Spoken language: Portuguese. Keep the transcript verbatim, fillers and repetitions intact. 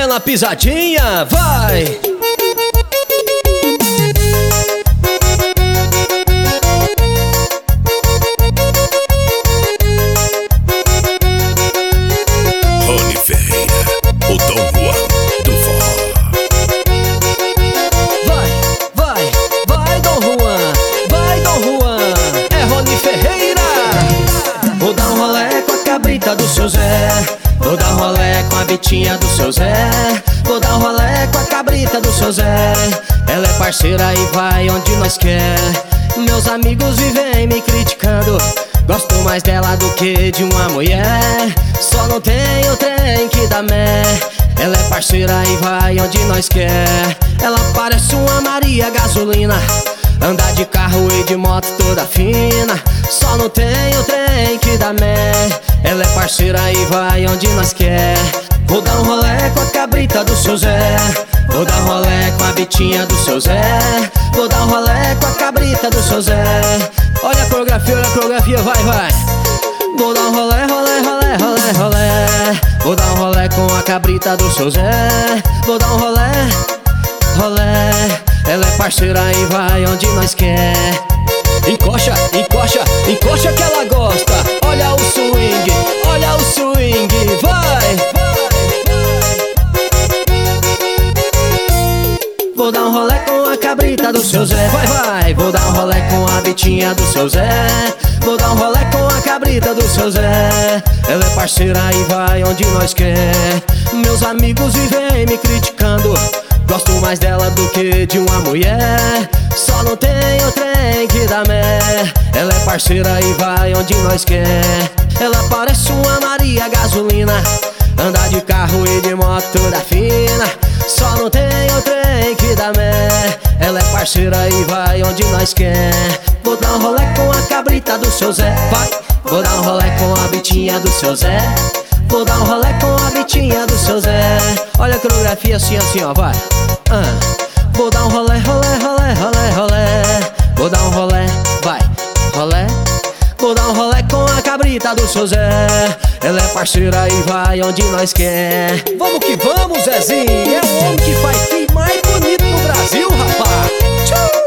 aquela pisadinha, vai! Rony Ferreira, o Dom Juan do forró. Vai, vai, vai Dom Juan, vai Dom Juan, é Rony Ferreira. Vou dar um rolê com a cabrita do seu Zé, vou dar um rolê com a bitinha do seu Zé, vou dar um rolê com a cabrita do seu Zé. Ela é parceira e vai onde nós quer. Meus amigos vivem me criticando, gosto mais dela do que de uma mulher. Só não tem o trem que dá mé. Ela é parceira e vai onde nós quer. Ela parece uma Maria Gasolina, anda de carro e de moto toda fina. Só não tem o trem que dá mé. Ela é parceira e vai onde nós quer. Vou dar um rolê com a cabrita do seu Zé, vou dar um rolê com a bitinha do seu Zé, vou dar um rolê com a cabrita do seu Zé. Olha a coreografia, olha a coreografia, vai, vai. Vou dar um rolê, rolê, rolê, rolê, rolê. Vou dar um rolê com a cabrita do seu Zé, vou dar um rolê, rolê. Ela é parceira e vai onde nós quer. Encoxa, encoxa, encoxa que ela gosta. Olha o swing, olha o swing, vai. Vou dar um rolê com a cabrita do seu Zé, vai, vai. Vou dar um rolê com a bitinha do seu Zé, vou dar um rolê com a cabrita do seu Zé. Ela é parceira e vai onde nós quer. Meus amigos vivem me criticando, gosto mais dela do que de uma mulher. Só não tem o trem que dá mé. Ela é parceira e vai onde nós quer. Ela parece uma Maria Gasolina, anda de carro e de moto toda fina. Só não tem o trem que dá mé. Ela é parceira e vai onde nós quer. Vou dar um rolê com a cabrita do seu Zé, vai. Vou dar um rolê com a bitinha do seu Zé, vou dar um rolê com a bitinha do seu Zé. Olha a coreografia assim, assim, ó, vai. ah. Vou dar um rolê, rolê, rolê, rolê, rolê. Vou dar um rolê, vai, rolê. Vou dar um rolê com a cabrita do seu Zé. Ela é parceira e vai onde nós quer. Vamos que vamos, Zezinho. É o homem que faz fim mais bonito no Brasil, rapaz. Tchau.